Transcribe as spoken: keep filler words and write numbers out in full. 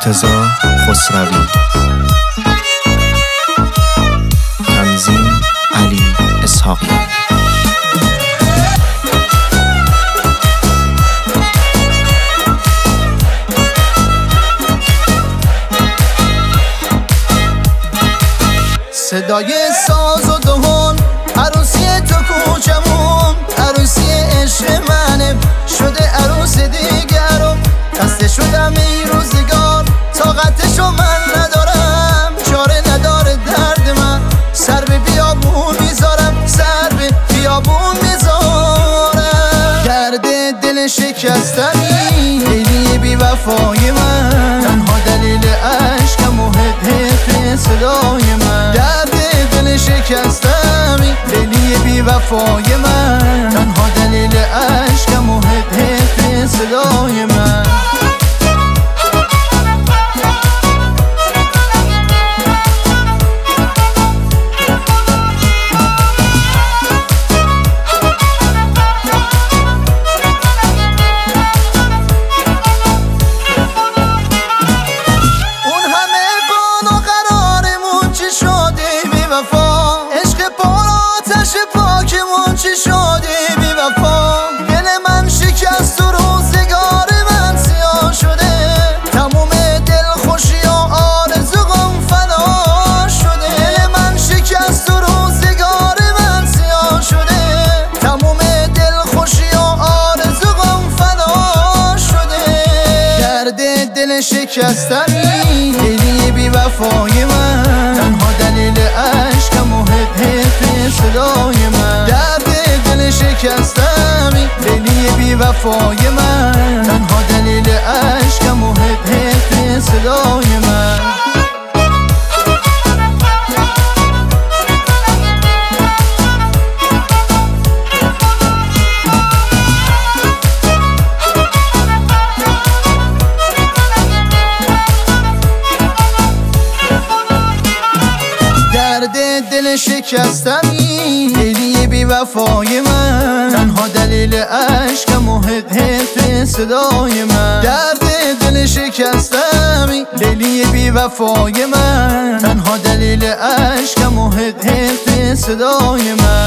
مرتضی خسروی. تنظیم علی اسحاقی. صدای ساز و دهان، عروسی تو کوچمون، عروسی عشق منه، شده عروس دیگرم. خسته شدم این روزگار، طاقتشو من ندارم، چاره نداره درد من. سر به بیابون میذارم، سر به بیابون میذارم. گرد دل شکستنی، لیلی بی وفای من، تنها دلیل عشقم و هده صدای من. درد دل شکستمی، لیلی بی وفای من، تنها دلیل عشقم و هده صدای من. چی شدی بی وفا؟ دل من شکست و روزگار من سیاه شده، تموم دل خوشی و آرزوام فنا شده. دل من شکست و روزگار من سیاه شده، تموم دل خوشی و آرزوام فنا شده. گرد دل شکستنی، لیلی بی وفای من، تنها دلیل عشقم و هده صدای من. شکستمی، لیلی بی وفای من، تنها دلیل عشقم و هده صدای من. درد دل شکستمی، لیلی بی وفای من، تنها دلیل عشقم و هده صدای من. درد دل شکستمی، لیلی بی وفای من، تنها دلیل عشقم و هده صدای من.